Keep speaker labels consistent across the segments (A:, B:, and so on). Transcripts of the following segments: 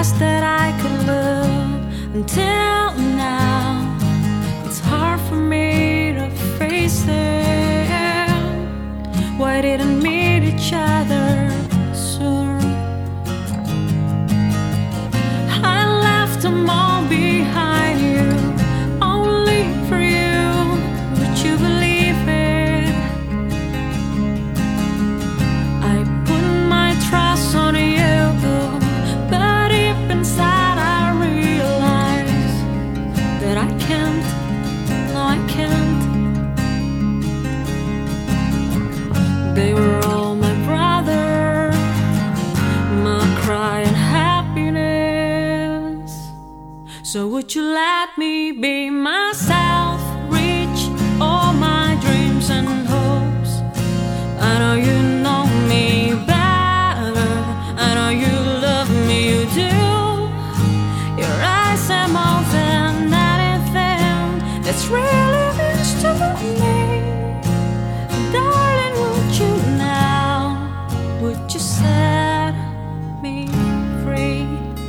A: best that I could live until now. It's hard for me to face it. Why didn't meet each other sooner? I left them all behind you, only for you. Would you believe it? I put my trust on you, but deep inside I realize that I can't. No, I can't. They were all my brother, my cry and happiness. So would you let me be myself, reach all my dreams and hopes? I know you know me better, I know you love me, you do. Your eyes say more than anything that's really means to me. Darling, would you now, would you set me free?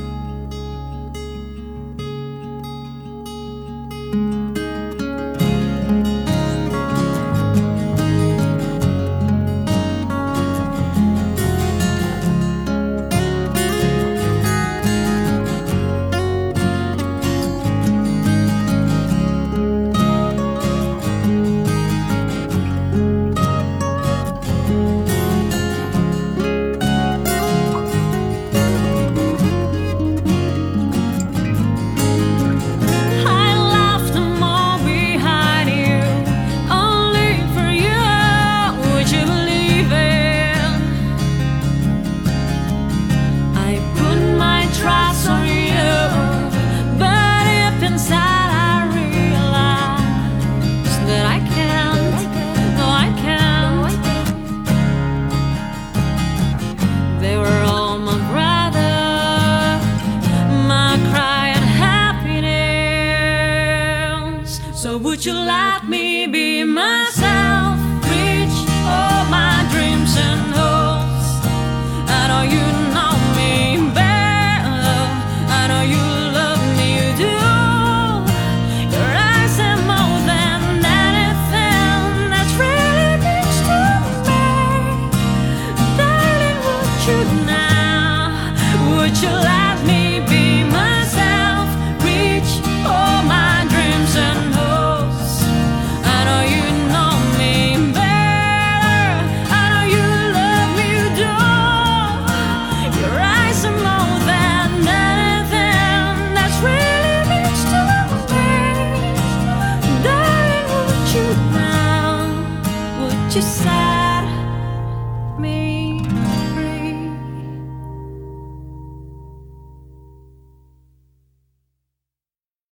A: So would you let me be myself, reach all my dreams and hopes? I know you know me better, I know you love me, you do. Your eyes say more than anything that's really means to me. Darling, would you now, would you let me be myself, reach all my dreams and hopes? I know you know me better, I know you love me, you do. Your eyes are more than anything that's really means to me. Darling, would you now, would you say